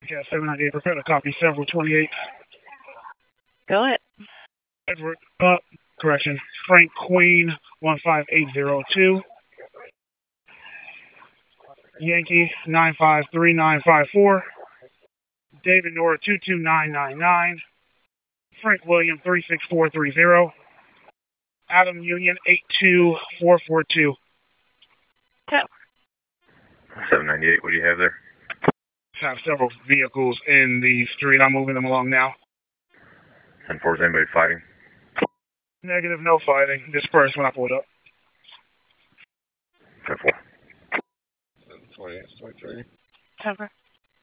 Cat 798, prepare to copy several 28. Go ahead. Edward, Frank Queen 15802. Yankee 953954. David Nora 22999. Frank William 36430. Adam Union 82442. 798, what do you have there? Have several vehicles in the street. I'm moving them along now. 10-4, is anybody fighting? Negative, no fighting. Dispersed when I pulled up. 10-4. 28, 23. 10-4.